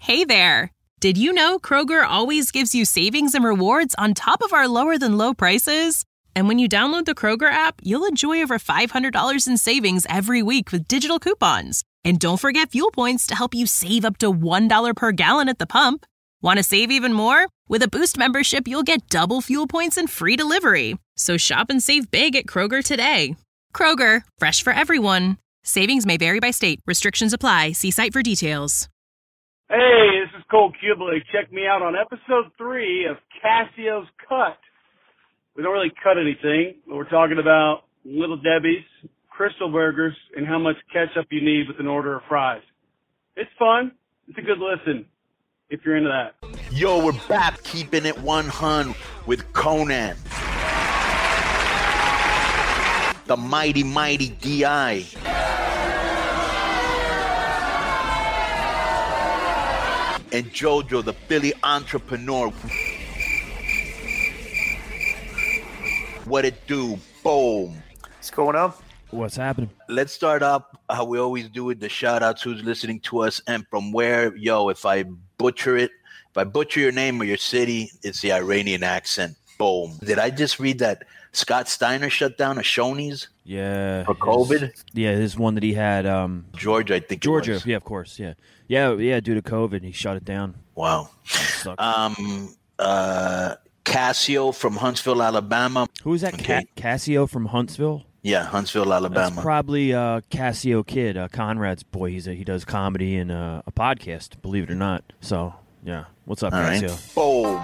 Hey there! Did you know Kroger always gives you savings and rewards on top of our lower-than-low prices? And when you download the Kroger app, you'll enjoy over $500 in savings every week with digital coupons. And don't forget fuel points to help you save up to $1 per gallon at the pump. Want to save even more? With a Boost membership, you'll get double fuel points and free delivery. So shop and save big at Kroger today. Kroger, fresh for everyone. Savings may vary by state. Restrictions apply. See site for details. Hey, this is Cole Kubelik. Check me out on episode 3 of Cassio's Cut. We don't really cut anything, but we're talking about Little Debbie's, Crystal Burgers, and how much ketchup you need with an order of fries. It's fun. It's a good listen if you're into that. Yo, we're back keeping it 100 with Conan. The mighty, mighty D.I. And JoJo, the Philly entrepreneur. What it do? Boom. What's going on? What's happening? Let's start up how we always do with the shout outs, who's listening to us and from where. Yo, if I butcher your name or your city, it's the Iranian accent. Boom. Did I just read that Scott Steiner shut down a Shoney's? Yeah. For COVID? His one that he had. Georgia, I think Georgia, it was. yeah, of course, yeah. Yeah, due to COVID, he shut it down. Wow. Cassio from Huntsville, Alabama. Who is that? Okay. Cassio from Huntsville? Yeah, Huntsville, Alabama. That's probably Cassio Kid, Conrad's boy. He does comedy and a podcast, believe it or not. So, yeah. What's up, all Cassio? Right. Boom.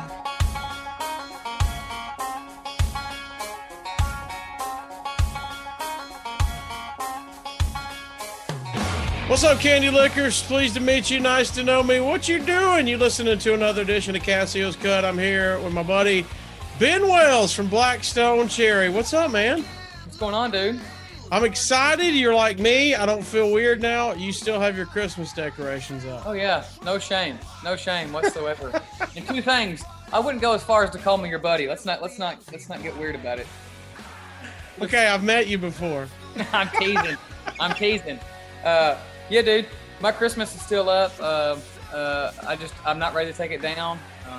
What's up, Candy Lickers? Pleased to meet you. Nice to know me. What you doing? You listening to another edition of Cassio's Cut. I'm here with my buddy Ben Wells from Blackstone Cherry. What's up, man? What's going on, dude? I'm excited. You're like me. I don't feel weird now. You still have your Christmas decorations up. Oh yeah, no shame whatsoever. And two things. I wouldn't go as far as to call me your buddy. Let's not get weird about it. Okay, I've met you before. I'm teasing. Yeah, dude, my Christmas is still up. I'm not ready to take it down.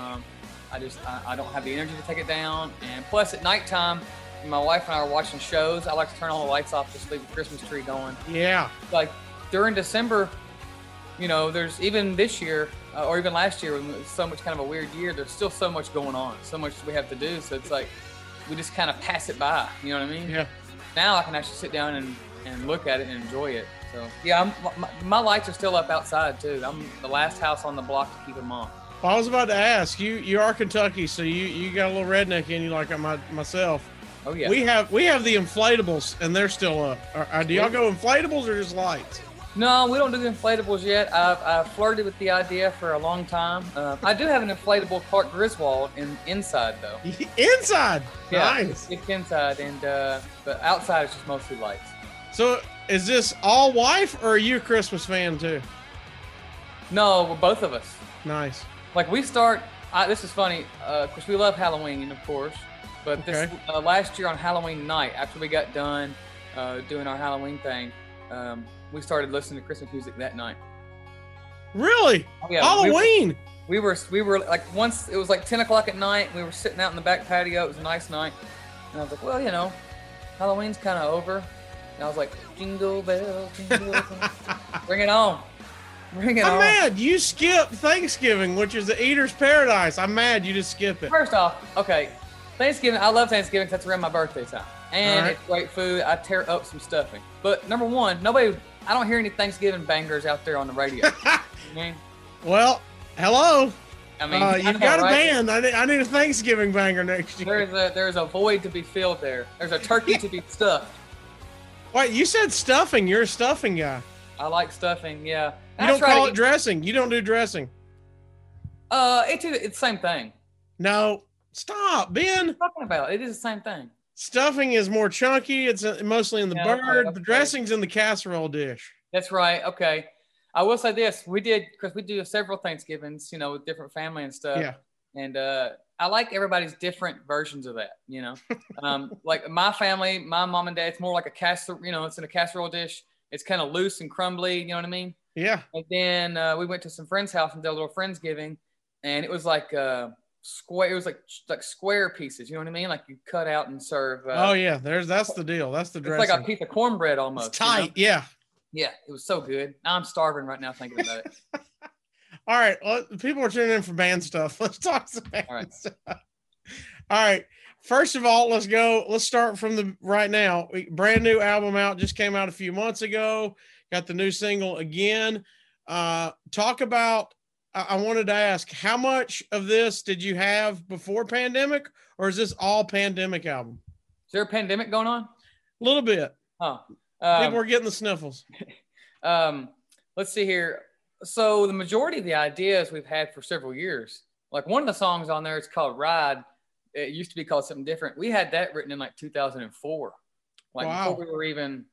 I don't have the energy to take it down. And plus, at nighttime, when my wife and I are watching shows, I like to turn all the lights off, just leave the Christmas tree going. Yeah. Like during December, there's even this year or even last year when it was so much kind of a weird year. There's still so much going on, so much we have to do. So it's like we just kind of pass it by. You know what I mean? Yeah. Now I can actually sit down and look at it and enjoy it. So, yeah, my lights are still up outside, too. I'm the last house on the block to keep them on. Well, I was about to ask, you are Kentucky, so you got a little redneck in you like myself. Oh, yeah. We have the inflatables, and they're still up. Do y'all go inflatables or just lights? No, we don't do the inflatables yet. I've flirted with the idea for a long time. I do have an inflatable Clark Griswold inside, though. Inside? Yeah, nice. It's inside, but outside it's just mostly lights. So is this all wife, or are you a Christmas fan too? No, well, both of us. Nice. Like we start. This is funny because we love Halloween, of course. But this last year on Halloween night, after we got done doing our Halloween thing, we started listening to Christmas music that night. Really? Oh, yeah, Halloween. We were like once it was like 10 o'clock at night. We were sitting out in the back patio. It was a nice night, and I was like, well, Halloween's kind of over. And I was like, jingle bells, jingle bells. Bring it on. I'm mad. You skipped Thanksgiving, which is the eater's paradise. I'm mad you just skip it. First off, okay, Thanksgiving. I love Thanksgiving because it's around my birthday time. And It's great food. I tear up some stuffing. But number one, I don't hear any Thanksgiving bangers out there on the radio. You mean? Well, hello. I mean, you've got a band. I need a Thanksgiving banger next year. There's a void to be filled there. There's a turkey to be stuffed. Wait, you said stuffing. You're a stuffing guy. I like stuffing, yeah. You don't call it dressing. You don't do dressing. It's the same thing. No, stop, Ben. What are you talking about? It is the same thing. Stuffing is more chunky. It's mostly in the bird. Okay. The dressing's in the casserole dish. That's right. Okay. I will say this. We do several Thanksgivings, with different family and stuff. Yeah. And I like everybody's different versions of that, like my family, my mom and dad, it's more like a casserole, it's in a casserole dish. It's kind of loose and crumbly. You know what I mean? Yeah. And then we went to some friend's house and did a little Friendsgiving, and it was like square. It was like square pieces. You know what I mean? Like you cut out and serve. Oh yeah, that's the deal. That's the dressing. It's like a piece of cornbread almost. It's tight. Yeah. Yeah, it was so good. Now I'm starving right now thinking about it. All right, well, people are tuning in for band stuff. Let's talk some band stuff. All right. First of all, let's start from the right now. Brand new album out, just came out a few months ago. Got the new single again. Talk about, I wanted to ask, how much of this did you have before pandemic, or is this all pandemic album? Is there a pandemic going on? A little bit. Oh, people are getting the sniffles. Let's see here. So the majority of the ideas we've had for several years, like one of the songs on there, it's called Ride. It used to be called something different. We had that written in like 2004, like before we were even,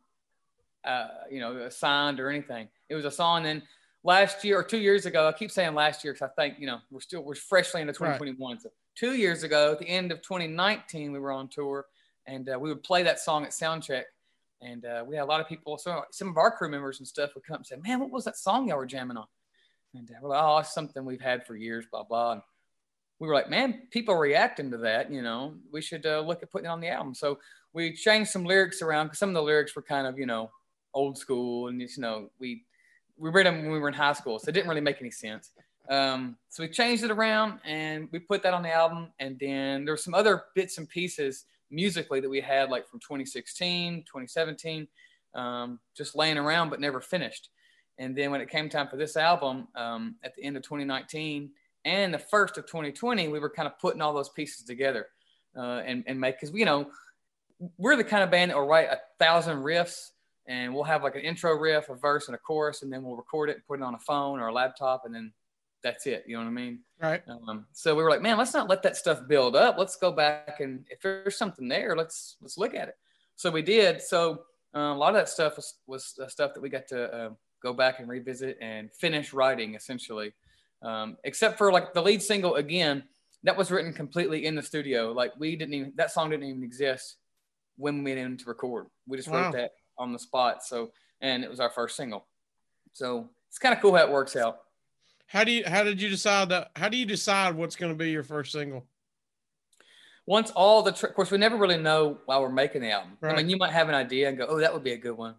signed or anything. It was a song. Then last year or 2 years ago, I keep saying last year because I think we're freshly into 2021. Right. So 2 years ago, at the end of 2019, we were on tour, and we would play that song at Soundcheck, and we had a lot of people. So some of our crew members and stuff would come up and say, "Man, what was that song y'all were jamming on?" And we're like, "Oh, it's something we've had for years." Blah blah. And we were like, man, people are reacting to that. We should look at putting it on the album. So we changed some lyrics around because some of the lyrics were kind of, old school. And, we read them when we were in high school. So it didn't really make any sense. So we changed it around and we put that on the album. And then there were some other bits and pieces musically that we had like from 2016, 2017, just laying around but never finished. And then when it came time for this album at the end of 2019, and the first of 2020, we were kind of putting all those pieces together and make, because we're the kind of band that will write 1,000 riffs, and we'll have like an intro riff, a verse, and a chorus, and then we'll record it and put it on a phone or a laptop, and then that's it. You know what I mean? Right. So we were like, man, let's not let that stuff build up. Let's go back, and if there's something there, let's look at it. So we did. So a lot of that stuff was stuff that we got to go back and revisit and finish writing essentially. Except for like the lead single again, that was written completely in the studio. Like that song didn't even exist when we went in to record. We just wrote that on the spot. So, and it was our first single. So it's kind of cool how it works out. How do you decide what's going to be your first single? Once all of course, we never really know while we're making the album. Right. I mean, you might have an idea and go, oh, that would be a good one.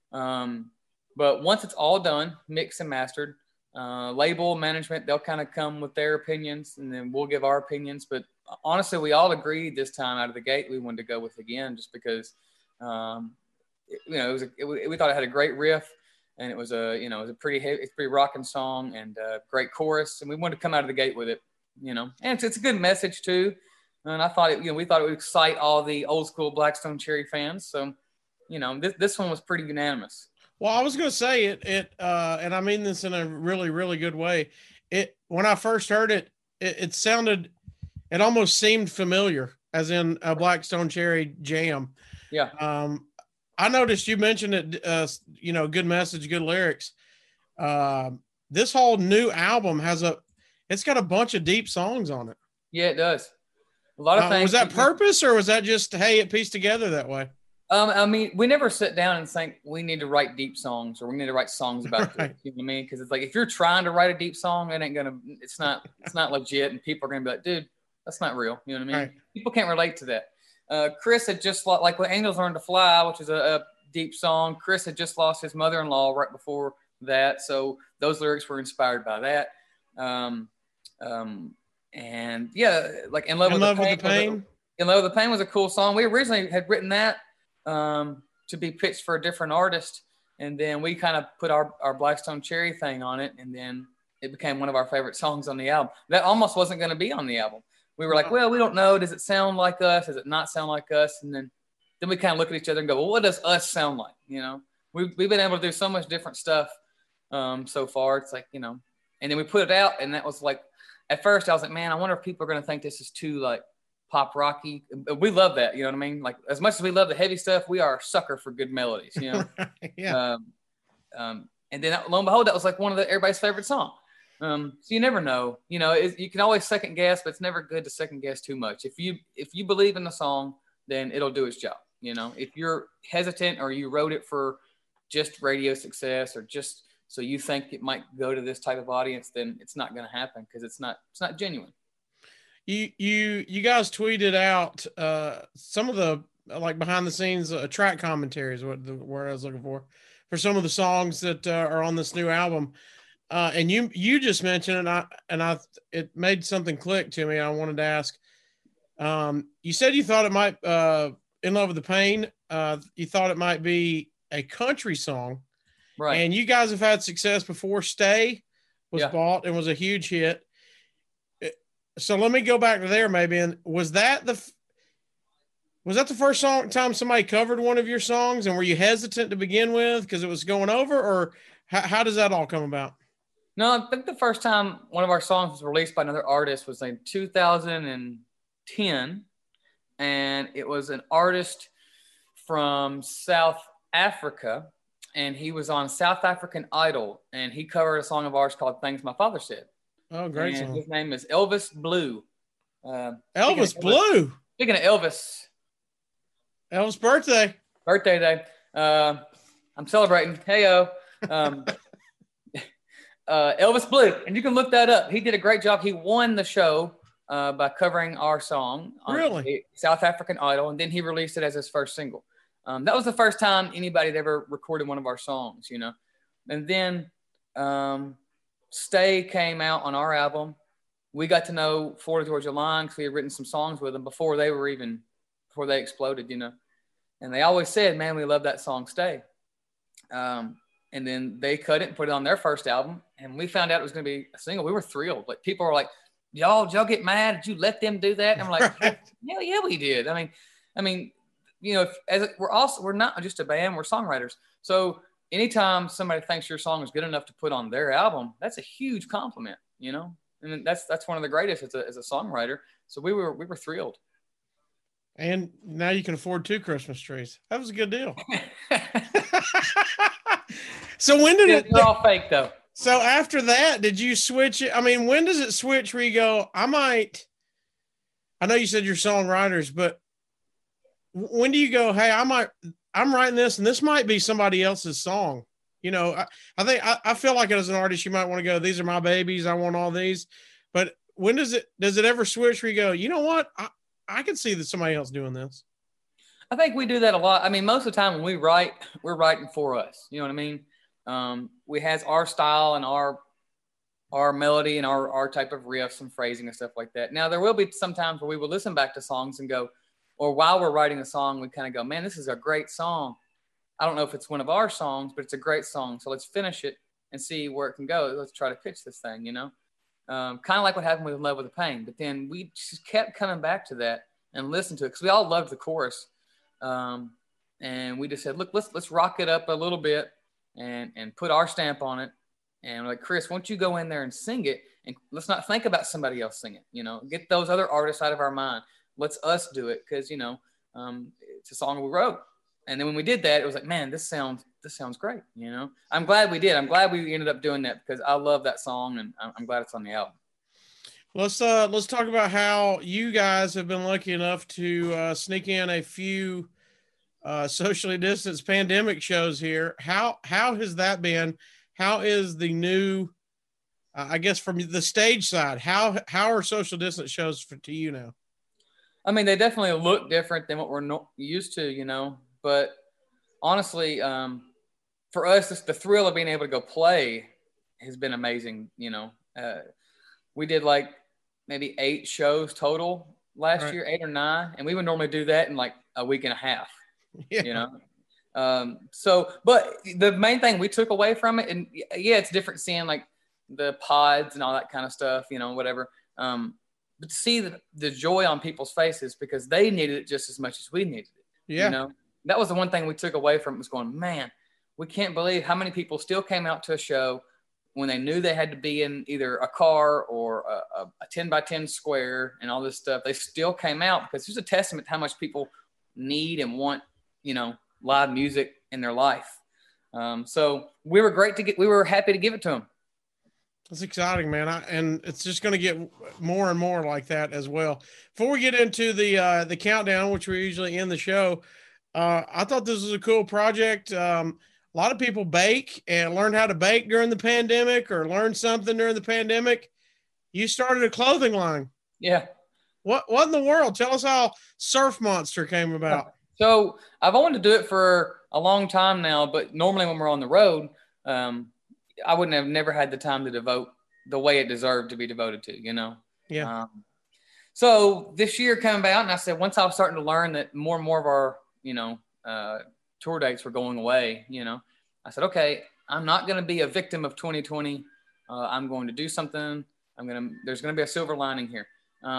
But once it's all done, mixed and mastered, label management, they'll kind of come with their opinions and then we'll give our opinions. But honestly, we all agreed this time out of the gate we wanted to go with Again, just because, we thought it had a great riff, and it was a pretty rocking song and a great chorus, and we wanted to come out of the gate with it, and it's a good message too. And I thought we thought it would excite all the old school Black Stone Cherry fans. So, this one was pretty unanimous. Well, I was going to say it, and I mean this in a really, really good way. When I first heard it, it almost seemed familiar, as in a Black Stone Cherry jam. Yeah. I noticed you mentioned it, good message, good lyrics. This whole new album it's got a bunch of deep songs on it. Yeah, it does. A lot of things. Was that purpose, or was that just, hey, it pieced together that way? I mean, we never sit down and think we need to write deep songs or we need to write songs about right. this. You know what I mean? Because it's like, if you're trying to write a deep song, it's not legit, and people are gonna be like, dude, that's not real. You know what I mean? Right. People can't relate to that. Chris had just like when Angels Learn to Fly, which is a deep song. Chris had just lost his mother-in-law right before that, so those lyrics were inspired by that. And yeah, like In Love with the Pain. In Love with the Pain was a cool song. We originally had written that to be pitched for a different artist, and then we kind of put our Black Stone Cherry thing on it, and then it became one of our favorite songs on the album. That almost wasn't going to be on the album. We were like, well, we don't know. Does it sound like us? Does it not sound like us? And then we kind of look at each other and go, well, what does us sound like? We've been able to do so much different stuff so far. It's like, and then we put it out, and that was like, at first I was like, man, I wonder if people are going to think this is too like pop rocky. We love that. You know what I mean? Like, as much as we love the heavy stuff, we are a sucker for good melodies, Yeah. And then lo and behold, that was like one of everybody's favorite song. So you never know, you can always second guess, but it's never good to second guess too much. If you believe in the song, then it'll do its job. If you're hesitant or you wrote it for just radio success or just so you think it might go to this type of audience, then it's not going to happen because it's not genuine. You guys tweeted out some of the like behind the scenes track commentaries, what the word I was looking for some of the songs that are on this new album. And you just mentioned it, it made something click to me. I wanted to ask. You said you thought it might In Love with the Pain. You thought it might be a country song, right? And you guys have had success before. Stay was bought and was a huge hit. So let me go back to there maybe. And was that the first time somebody covered one of your songs, and were you hesitant to begin with because it was going over, or how does that all come about? No, I think the first time one of our songs was released by another artist was in 2010, and it was an artist from South Africa, and he was on South African Idol, and he covered a song of ours called Things My Father Said. Oh, great song. His name is Elvis Blue. Elvis Blue. Speaking of Elvis. Elvis' birthday day. I'm celebrating. Heyo. Elvis Blue, and you can look that up. He did a great job. He won the show by covering our song on really? South African Idol, and then he released it as his first single. That was the first time anybody had ever recorded one of our songs, you know. And then Stay came out on our album. We got to know Florida Georgia Line because we had written some songs with them before they exploded, you know. And they always said, man, we love that song, Stay. And then they cut it and put it on their first album. And we found out it was going to be a single. We were thrilled. Like, people were like, did y'all get mad? Did you let them do that? And I'm like, right. yeah, we did. I mean, you know, we're not just a band, we're songwriters. So anytime somebody thinks your song is good enough to put on their album, that's a huge compliment, you know? And that's one of the greatest as a songwriter. So we were thrilled. And now you can afford 2 Christmas trees. That was a good deal. So when did They're all fake though. So after that, did you switch it? I mean, when does it switch where you go, I know you said you're songwriters, but when do you go, hey, I'm writing this and this might be somebody else's song? You know, I feel like as an artist, you might want to go, these are my babies. I want all these. But when does it ever switch where you go, you know what? I can see that somebody else doing this. I think we do that a lot. I mean, most of the time when we write, we're writing for us. You know what I mean? We has our style and our melody and our type of riffs and phrasing and stuff like that. Now, there will be some times where we will listen back to songs and go, or while we're writing a song, we kind of go, man, this is a great song. I don't know if it's one of our songs, but it's a great song. So let's finish it and see where it can go. Let's try to pitch this thing, you know? Kind of like what happened with In Love with the Pain. But then we just kept coming back to that and listen to it because we all loved the chorus. And we just said, look, let's rock it up a little bit and put our stamp on it. And we're like, Chris, why don't you go in there and sing it? And let's not think about somebody else singing, you know, get those other artists out of our mind. Let's us do it. Cause you know, it's a song we wrote. And then when we did that, it was like, man, this sounds great. You know, I'm glad we did. I'm glad we ended up doing that because I love that song and I'm glad it's on the album. Let's talk about how you guys have been lucky enough to sneak in a few socially distanced pandemic shows here. How has that been? How is the new, I guess from the stage side, how are social distance shows to you now? I mean, they definitely look different than what we're used to, you know, but honestly, for us, the thrill of being able to go play has been amazing. You know, we did like maybe 8 shows total last year, 8 or 9. And we would normally do that in like a week and a half, you know? So, but the main thing we took away from it, and yeah, it's different seeing like the pods and all that kind of stuff, you know, whatever. But to see the joy on people's faces because they needed it just as much as we needed it. Yeah. You know, that was the one thing we took away from it was going, man, we can't believe how many people still came out to a show when they knew they had to be in either a car or a 10 by 10 square and all this stuff. They still came out because it's a testament to how much people need and want, you know, live music in their life. So we were happy to give it to them. That's exciting, man. And it's just going to get more and more like that as well. Before we get into the countdown, which we usually end the show, I thought this was a cool project. a lot of people bake and learn how to bake during the pandemic or learn something during the pandemic. You started a clothing line. Yeah. What in the world? Tell us how Surf Monster came about. So I've wanted to do it for a long time now, but normally when we're on the road, I wouldn't have never had the time to devote the way it deserved to be devoted to, you know? Yeah. So this year came about, and I said, once I was starting to learn that more and more of our, tour dates were going away, I said, okay, I'm not going to be a victim of 2020. I'm going to do something. There's going to be a silver lining here.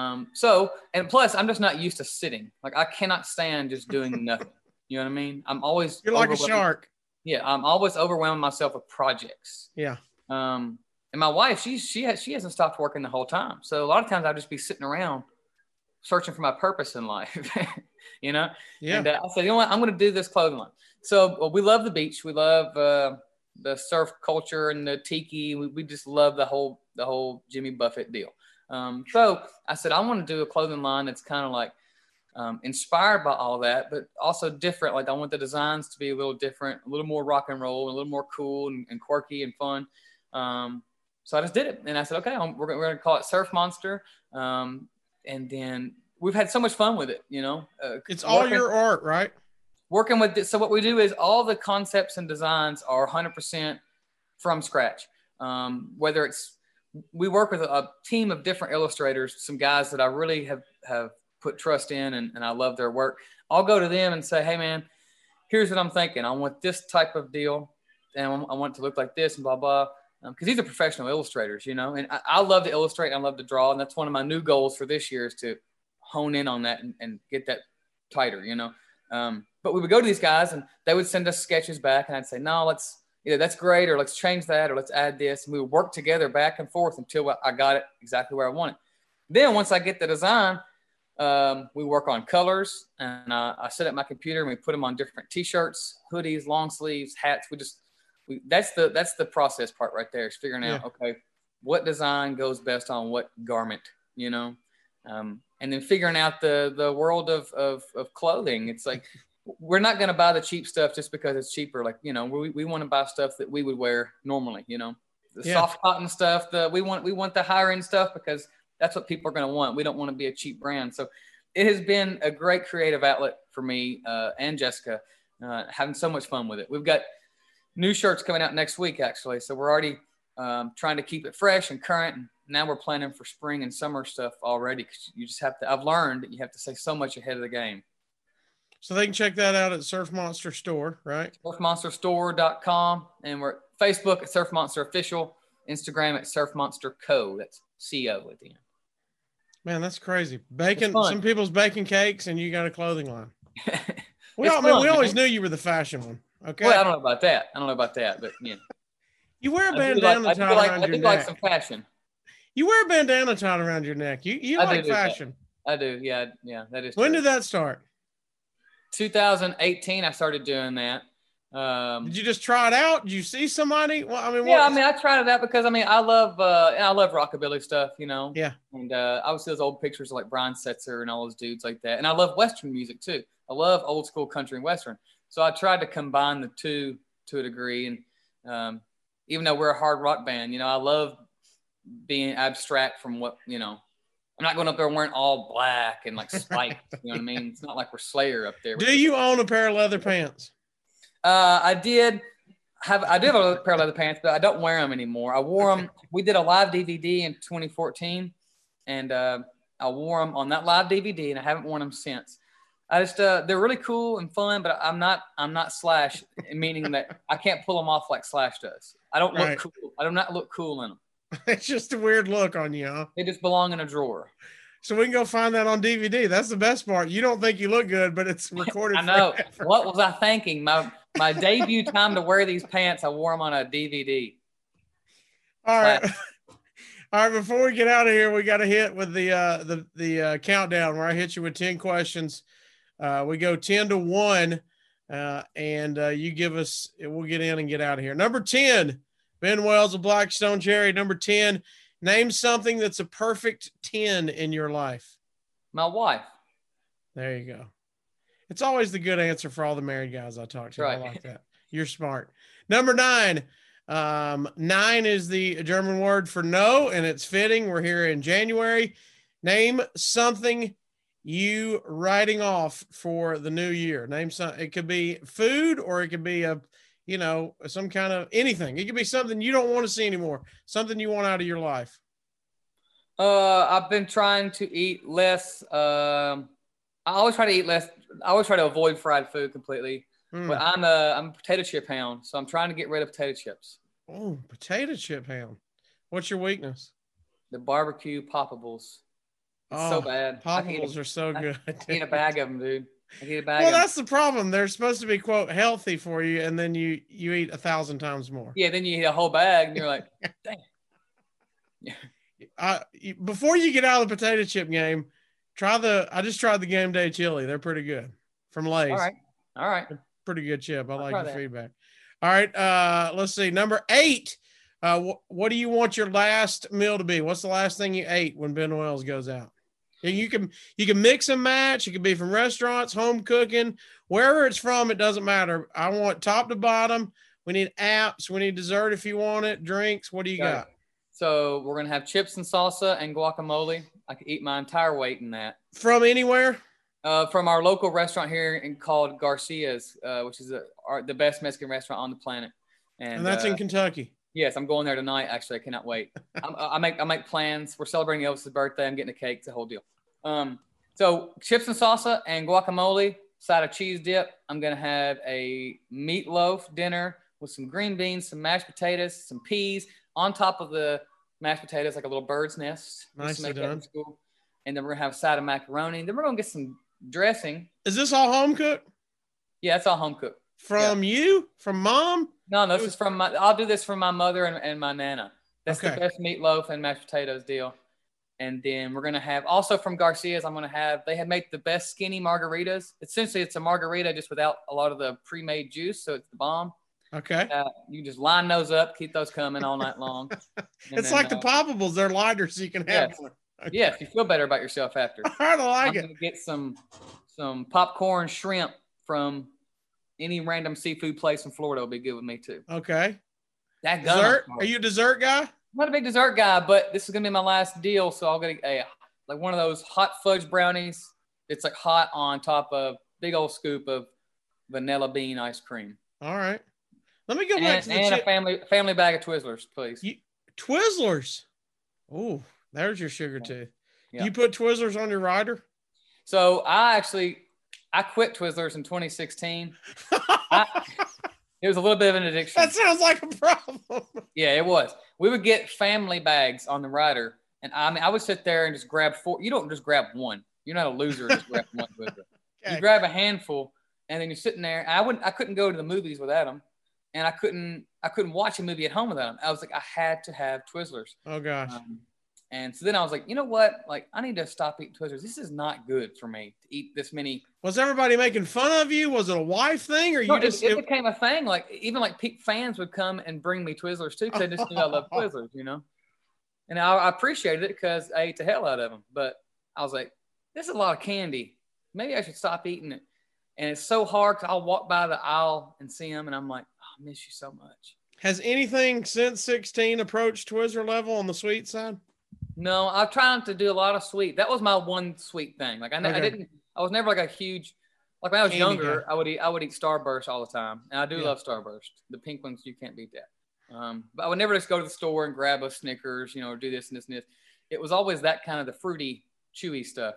And plus I'm just not used to sitting. Like I cannot stand just doing nothing. You know what I mean? You're like a shark. Yeah. I'm always overwhelming myself with projects. Yeah. And my wife, she hasn't stopped working the whole time. So a lot of times I'll just be sitting around searching for my purpose in life, Yeah. And I said, you know what, I'm going to do this clothing line. So we love the beach. We love, the surf culture and the tiki. We just love the whole Jimmy Buffett deal. So I said, I want to do a clothing line that's kind of like inspired by all that, but also different. Like I want the designs to be a little different, a little more rock and roll, a little more cool and quirky and fun. So I just did it. And I said, okay, we're going to call it Surf Monster. And then we've had so much fun with it, It's all your art, right? Working with this. So what we do is all the concepts and designs are 100% from scratch. Whether we work with a team of different illustrators, some guys that I really have put trust in and I love their work. I'll go to them and say, hey man, here's what I'm thinking. I want this type of deal and I want it to look like this and blah, blah. Because these are professional illustrators, and I love to illustrate and I love to draw. And that's one of my new goals for this year is to hone in on that and get that tighter, But we would go to these guys and they would send us sketches back and I'd say, no, either that's great or let's change that or let's add this. And we would work together back and forth until I got it exactly where I want it. Then once I get the design, we work on colors and I set up my computer and we put them on different t-shirts, hoodies, long sleeves, hats. That's the process part right there is figuring out, okay, what design goes best on what garment, and then figuring out the world of clothing. It's like, we're not going to buy the cheap stuff just because it's cheaper. Like, we want to buy stuff that we would wear normally, soft cotton stuff, we want the higher end stuff because that's what people are going to want. We don't want to be a cheap brand. So it has been a great creative outlet for me and Jessica, having so much fun with it. We've got new shirts coming out next week, actually. So we're already trying to keep it fresh and current. And now we're planning for spring and summer stuff already. Cause you just I've learned that you have to stay so much ahead of the game. So they can check that out at Surf Monster Store, right? surfmonsterstore.com. And we're at Facebook at Surf Monster Official, Instagram at Surf Monster Co. That's CO at the end. Man, that's crazy. Some people's baking cakes and you got a clothing line. We always knew you were the fashion one. Okay. Well, I don't know about that, but yeah. You wear a bandana tied around your neck. like some fashion. You wear a bandana tied around your neck. You like fashion. I do. Yeah. That is. When did that start? 2018. I started doing that. Did you just try it out? Did you see somebody? Well, I tried it out because I love rockabilly stuff, Yeah. And I would see those old pictures of like Brian Setzer and all those dudes like that. And I love Western music too. I love old school country and Western. So I tried to combine the two to a degree. And even though we're a hard rock band, I love being abstract from what, I'm not going up there wearing all black and like spiked, you know what I mean? It's not like we're Slayer up there. Do you own a pair of leather pants? I do have a pair of leather pants, but I don't wear them anymore. I wore them. We did a live DVD in 2014 and I wore them on that live DVD and I haven't worn them since. I just, they're really cool and fun, but I'm not Slash, meaning that I can't pull them off like Slash does. I don't look cool. I do not look cool in them. It's just a weird look on you, huh? They just belong in a drawer. So we can go find that on DVD. That's the best part. You don't think you look good, but it's recorded. I know. What was I thinking? My debut time to wear these pants, I wore them on a DVD. All right. All right. Before we get out of here, we got to hit with the countdown where I hit you with 10 questions. We go 10 to 1, and you give us. We'll get in and get out of here. Number 10, Ben Wells of Blackstone Cherry. Number 10, name something that's a perfect 10 in your life. My wife. There you go. It's always the good answer for all the married guys I talk to. Right. I like that. You're smart. Number 9. 9 is the German word for no, and it's fitting. We're here in January. Name something you writing off for the new year. Name something. It could be food, or it could be some kind of anything. It could be something you don't want to see anymore. Something you want out of your life. I've been trying to eat less. I always try to eat less. I always try to avoid fried food completely. But I'm a potato chip hound, so I'm trying to get rid of potato chips. Oh, potato chip hound. What's your weakness? The barbecue poppables. It's so bad. Poppables are so good. I eat a bag of them, dude. I eat a bag. Well, that's the problem. They're supposed to be, quote, healthy for you, and then you eat 1,000 times more. Yeah, then you eat a whole bag, and you're like, dang. Yeah. Before you get out of the potato chip game, I just tried the Game Day chili. They're pretty good from Lay's. All right. Pretty good chip. I like your feedback. All right. Let's see. Number 8. What do you want your last meal to be? What's the last thing you ate when Ben Wells goes out? You can mix and match. It could be from restaurants, home cooking, wherever it's from. It doesn't matter. I want top to bottom. We need apps. We need dessert if you want it. Drinks. What do you got? So we're gonna have chips and salsa and guacamole. I could eat my entire weight in that. From anywhere? From our local restaurant here called Garcia's, which is the best Mexican restaurant on the planet. And that's in Kentucky. Yes, I'm going there tonight. Actually, I cannot wait. I make plans. We're celebrating Elvis's birthday. I'm getting a cake. It's a whole deal. So chips and salsa and guacamole, side of cheese dip. I'm gonna have a meatloaf dinner with some green beans, some mashed potatoes, some peas on top of the mashed potatoes, like a little bird's nest. Nicely done. And then we're gonna have a side of macaroni. Then we're gonna get some dressing. Is this all home cooked? Yeah, it's all home cooked. From you? From mom? No, this is from I'll do this from my mother and my nana. That's the best meatloaf and mashed potatoes deal. And then we're going to have also from Garcia's, they have made the best skinny margaritas. Essentially, it's a margarita just without a lot of the pre-made juice. So it's the bomb. Okay. You just line those up, keep those coming all night long. It's like the poppables. They're lighter so you can have one. Okay. Yes, you feel better about yourself after. I like it. I'm going to get some popcorn shrimp from any random seafood place in Florida will be good with me too. Okay. That dessert? Are you a dessert guy? I'm not a big dessert guy, but this is going to be my last deal. So I'll get like one of those hot fudge brownies. It's like hot on top of big old scoop of vanilla bean ice cream. All right. Let me go back to a family bag of Twizzlers, please. Twizzlers. Oh, there's your sugar tooth. Yeah. You put Twizzlers on your rider? So I quit Twizzlers in 2016. It was a little bit of an addiction. That sounds like a problem. Yeah, it was. We would get family bags on the rider, and I would sit there and just grab 4. You don't just grab one. You're not a loser. Just grab one Twizzler. Okay. You grab a handful, and then you're sitting there. And I couldn't go to the movies without them, and I couldn't watch a movie at home without them. I was like, I had to have Twizzlers. Oh gosh. And so then I was like, you know what? Like, I need to stop eating Twizzlers. This is not good for me to eat this many. Was everybody making fun of you? Was it a wife thing, or it became a thing? Like, even like peak fans would come and bring me Twizzlers too, because they just knew I love Twizzlers, you know. And I appreciated it because I ate the hell out of them. But I was like, this is a lot of candy. Maybe I should stop eating it. And it's so hard because I'll walk by the aisle and see them, and I'm like, oh, I miss you so much. Has anything since 16 approached Twizzler level on the sweet side? No, I've tried to do a lot of sweet. That was my one sweet thing. Like I was never like a huge, like when I was younger, I would eat Starburst all the time. And I do love Starburst. The pink ones, you can't beat that. But I would never just go to the store and grab a Snickers, or do this and this and this. It was always that kind of the fruity, chewy stuff.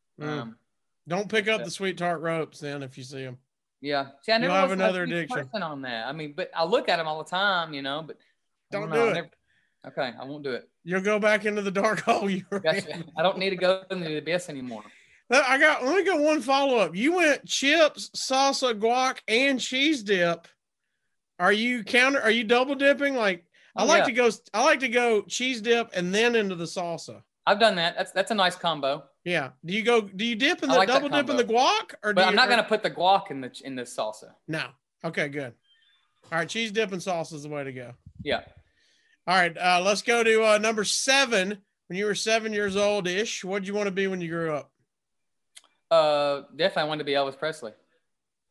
Don't pick up the sweet tart ropes then if you see them. Yeah. See, I never have another addiction on that. I mean, but I look at them all the time, but don't do it. Okay, I won't do it. You'll go back into the dark hole you were in. I don't need to go into the abyss anymore. Let me go one follow-up. You went chips, salsa, guac, and cheese dip. Are you double dipping? Like I like to go cheese dip and then into the salsa. I've done that. That's a nice combo. Yeah. Do you dip in the double dip in the guac? But I'm not gonna put the guac in the salsa. No. Okay, good. All right, cheese dip and salsa is the way to go. Yeah. All right, let's go to number 7. When you were 7 years old-ish, what did you want to be when you grew up? Definitely I wanted to be Elvis Presley.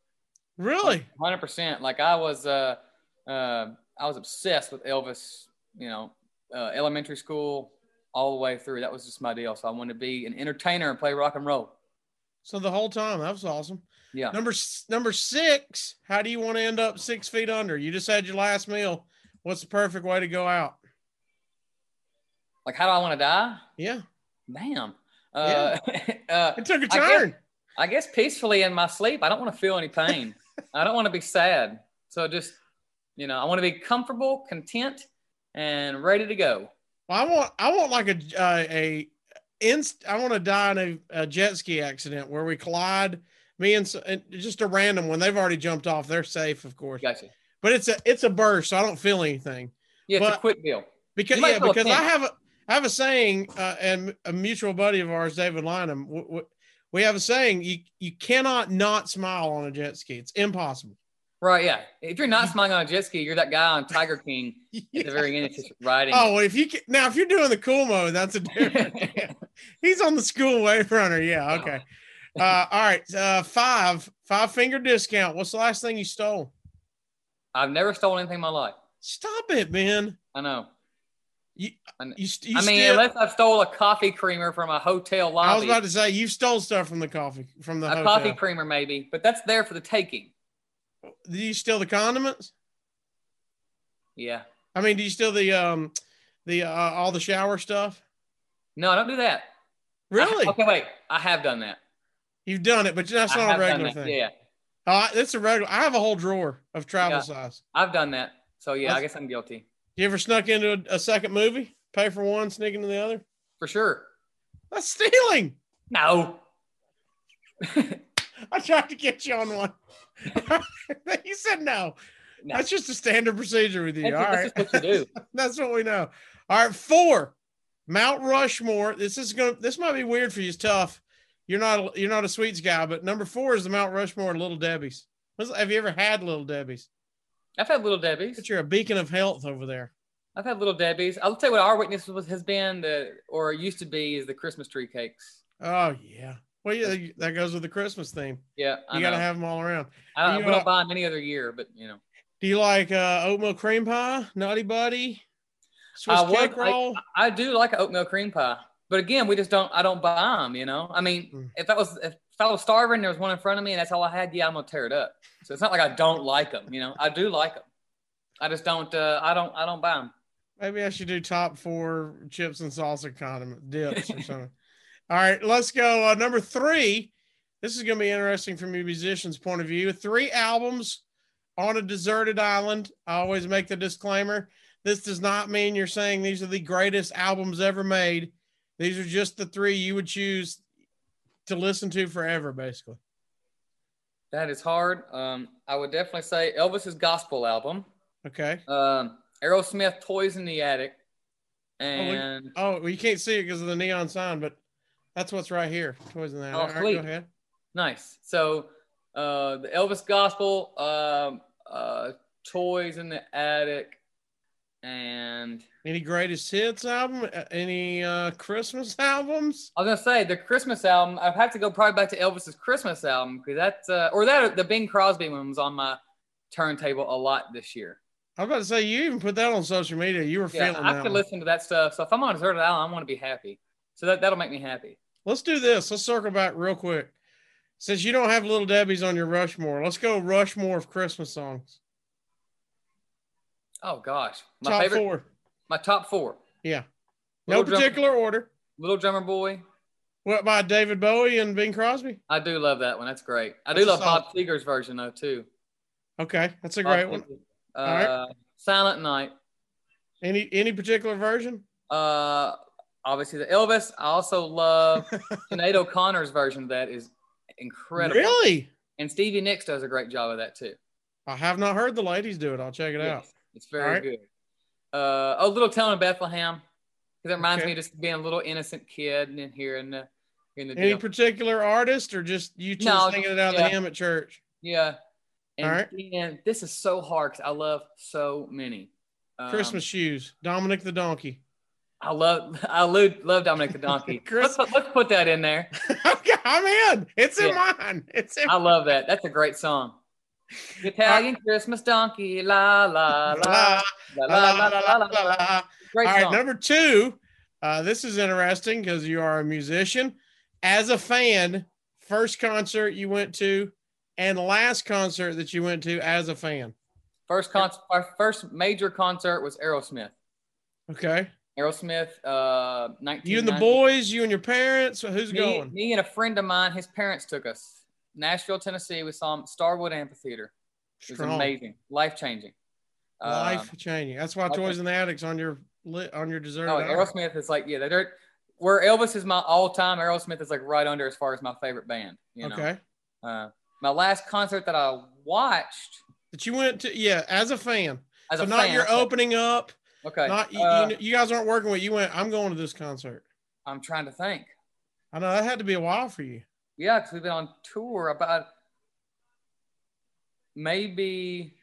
Really? 100%. Like I was obsessed with Elvis, elementary school all the way through. That was just my deal. So I wanted to be an entertainer and play rock and roll. So the whole time, that was awesome. Yeah. Number 6, how do you want to end up 6 feet under? You just had your last meal. What's the perfect way to go out? Like, how do I want to die? Yeah. Damn. It took a turn. I guess peacefully in my sleep. I don't want to feel any pain. I don't want to be sad. So just, I want to be comfortable, content, and ready to go. Well, I want like I want to die in a jet ski accident where we collide. Me and just a random one. They've already jumped off. They're safe, of course. Gotcha. But it's a burst, so I don't feel anything. Yeah, it's a quick deal. Because I have a saying, and a mutual buddy of ours, David Lynham, we have a saying: you cannot not smile on a jet ski. It's impossible. Right? Yeah. If you're not smiling on a jet ski, you're that guy on Tiger King at the very end, just riding. Oh, well, if you're doing the cool mode, that's a different. He's on the school wave runner. Yeah. Okay. All right. 5-finger discount. What's the last thing you stole? I've never stolen anything in my life. Stop it, man. I know. Unless I've stole a coffee creamer from a hotel lobby. I was about to say you stole stuff from the hotel. Coffee creamer maybe, but that's there for the taking. Do you steal the condiments? Yeah. I mean, do you steal the all the shower stuff? No, I don't do that. Really? Okay, wait. I have done that. You've done it, but that's not a regular thing. Yeah. That's a regular. I have a whole drawer of travel size. I've done that. So yeah, I guess I'm guilty. You ever snuck into a second movie? Pay for one, sneak into the other? For sure. That's stealing. No. I tried to get you on one. You said no. That's just a standard procedure with you. That's just what you do. That's what we know. All right, 4. Mount Rushmore. This might be weird for you. It's tough. You're not a sweets guy, but number 4 is the Mount Rushmore Little Debbie's. Have you ever had Little Debbie's? I've had Little Debbie's. But you're a beacon of health over there. I've had Little Debbie's. I'll tell you what our weakness has been, or used to be, is the Christmas tree cakes. Oh, yeah. Well, yeah, that goes with the Christmas theme. Yeah, you got to have them all around. We don't buy them any other year, but Do you like oatmeal cream pie, Nutty Buddy, Swiss cake roll? I do like an oatmeal cream pie, but again, I don't buy them. I mean, if I was starving, there was one in front of me, and that's all I had. Yeah, I'm gonna tear it up. So it's not like I don't like them. I do like them. I just don't. I don't buy them. Maybe I should do top 4 chips and salsa condiment dips or something. All right, let's go. Number 3. This is going to be interesting from a musician's point of view. 3 albums on a deserted island. I always make the disclaimer. This does not mean you're saying these are the greatest albums ever made. These are just the 3 you would choose to listen to forever, basically. That is hard. I would definitely say Elvis's gospel album. Okay. Aerosmith, Toys in the Attic. And well, you can't see it because of the neon sign, but that's what's right here. Toys in the Attic. Oh, all right, go ahead. Nice. So the Elvis gospel, Toys in the Attic, and any greatest hits album? Any Christmas albums? I was gonna say the Christmas album. I'd have to go probably back to Elvis's Christmas album because that's the Bing Crosby one was on my turntable a lot this year. I was about to say you even put that on social media. You were feeling that. I could listen to that stuff. So if I'm on a deserted island, I want to be happy. So that'll make me happy. Let's do this. Let's circle back real quick. Since you don't have Little Debbie's on your Rushmore, let's go Rushmore of Christmas songs. Oh gosh, top 4. My top 4. Yeah, no particular order. Little Drummer Boy. What by David Bowie and Bing Crosby? I do love that one. That's great. I do love Bob Seger's version though too. Okay, that's a great one. All right. Silent Night. Any particular version? Obviously the Elvis. I also love Sinead O'Connor's version of that is incredible. Really? And Stevie Nicks does a great job of that too. I have not heard the ladies do it. I'll check it out. It's very good. Little Town in Bethlehem. Because it reminds me of just being a little innocent kid and hearing the Any particular artist or just you two singing it out of the hymn at church? Yeah. And this is so hard because I love so many. Christmas Shoes, Dominic the Donkey. I love Dominic the Donkey. Let's put that in there. Okay, I'm in. It's in mine. I love that. That's a great song. Italian Christmas donkey, la la la la la la la la la. Great All right, song. number 2. This is interesting because you are a musician. As a fan, first concert you went to and last concert that you went to as a fan. Our first major concert was Aerosmith. Okay. Aerosmith, 1990. You and the boys, you and your parents. Who's going? Me and a friend of mine, his parents took us. Nashville, Tennessee. We saw him Starwood Amphitheater. It was amazing. Life-changing. Life-changing. That's why Toys in the Attic's on your dessert. Oh, Aerosmith is like, they're where Elvis is my all-time. Aerosmith is like right under as far as my favorite band. You know? Okay. My last concert that I watched. That you went to, as a fan. So not your opening up. Okay. Not you guys aren't working with. You went. I'm going to this concert. I'm trying to think. I know that had to be a while for you. Yeah, because we've been on tour about maybe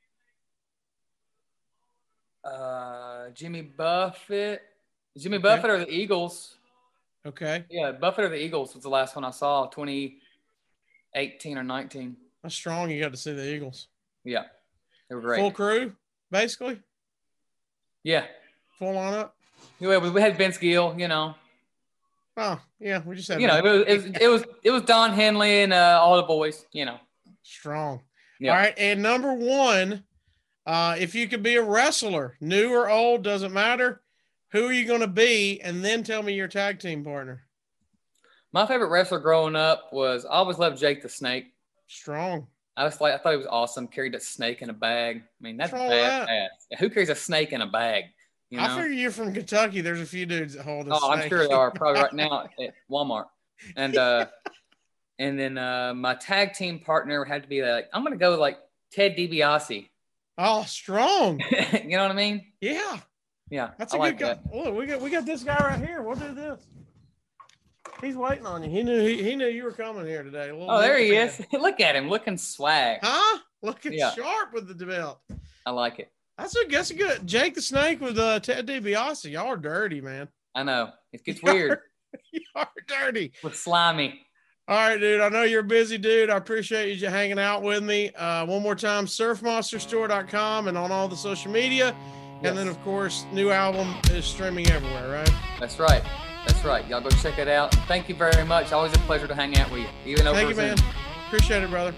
Jimmy Buffett or the Eagles. Okay. Yeah, Buffett or the Eagles was the last one I saw, 2018 or 19. That's strong. You got to see the Eagles. Yeah, they were great. Full crew, basically. Yeah. Full lineup. Yeah, we had Vince Gill, you know. Oh yeah, we just had. You know, it was Don Henley and all the boys. You know. Strong. Yeah. All right, and number 1, if you could be a wrestler, new or old, doesn't matter. Who are you going to be? And then tell me your tag team partner. My favorite wrestler growing up I always loved Jake the Snake. Strong. I thought he was awesome. Carried that snake in a bag. I mean, that's badass. Who carries a snake in a bag? You know? I figure you're from Kentucky. There's a few dudes that hold a snake. I'm sure there are. Probably right now at Walmart. And then my tag team partner had to be I'm going to go like Ted DiBiase. Oh, strong. You know what I mean? Yeah. Yeah. That's a good guy. Look, we got this guy right here. We'll do this. He's waiting on you. He knew you were coming here today. There he is. Look at him, looking swag. Huh? Looking sharp with the belt. I like it. That's a good. Jake the Snake with Ted DiBiase. Y'all are dirty, man. I know. It gets weird. You are dirty. With slimy. All right, dude. I know you're a busy dude. I appreciate you hanging out with me. One more time, surfmonsterstore.com and on all the social media. Yes. And then, of course, new album is streaming everywhere, right? That's right. Y'all go check it out. Thank you very much. Always a pleasure to hang out with you. Even over Thank you, man. Appreciate it, brother.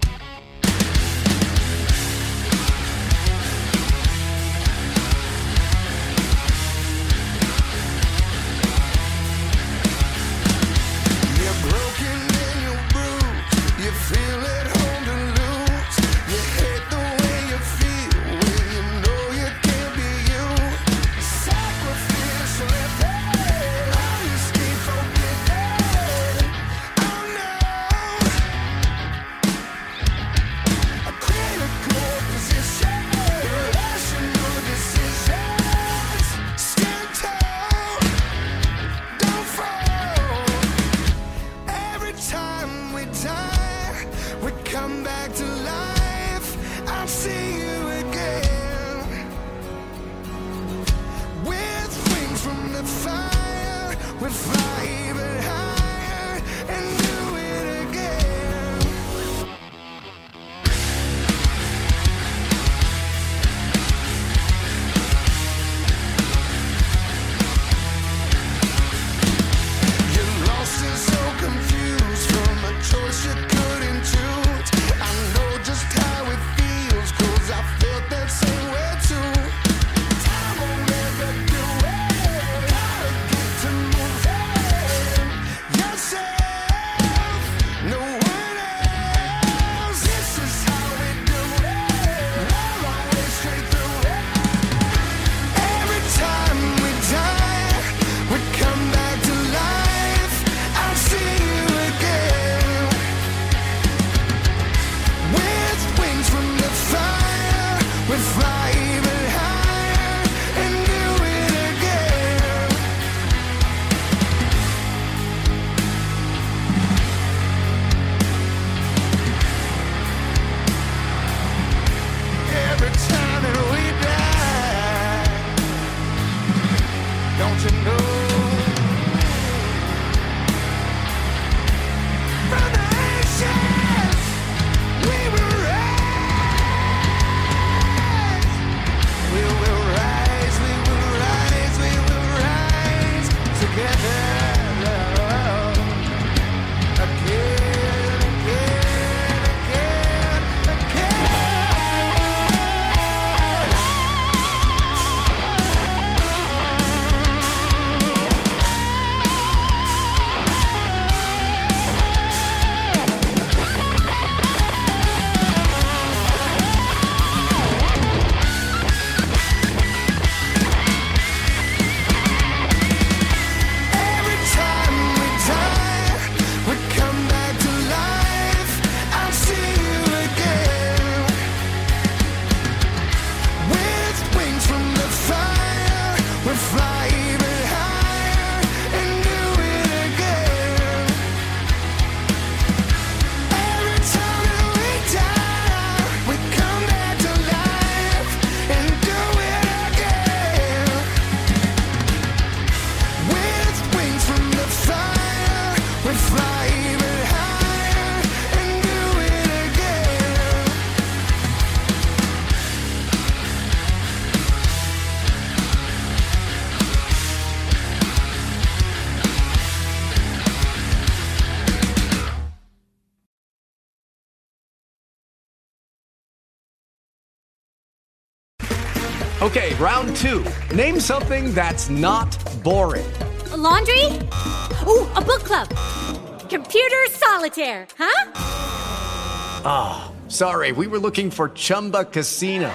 Okay, round two. Name something that's not boring. A laundry? Ooh, a book club. Computer solitaire, huh? Ah, oh, sorry, we were looking for Chumba Casino.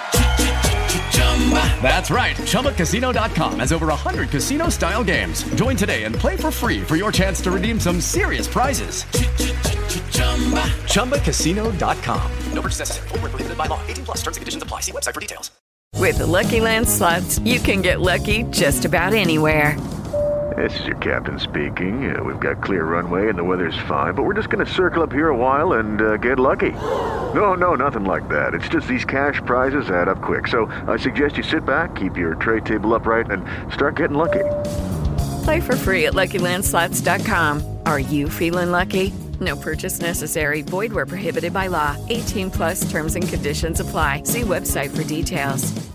That's right, ChumbaCasino.com has over 100 casino-style games. Join today and play for free for your chance to redeem some serious prizes. ChumbaCasino.com. No purchase necessary. Void where prohibited by law. 18+ terms and conditions apply. See website for details. With the Lucky Land Slots, you can get lucky just about anywhere. This is your captain speaking. We've got clear runway and the weather's fine, but we're just going to circle up here a while and get lucky. No, nothing like that. It's just these cash prizes add up quick. So I suggest you sit back, keep your tray table upright, and start getting lucky. Play for free at LuckyLandSlots.com. Are you feeling lucky? No purchase necessary. Void where prohibited by law. 18+ terms and conditions apply. See website for details.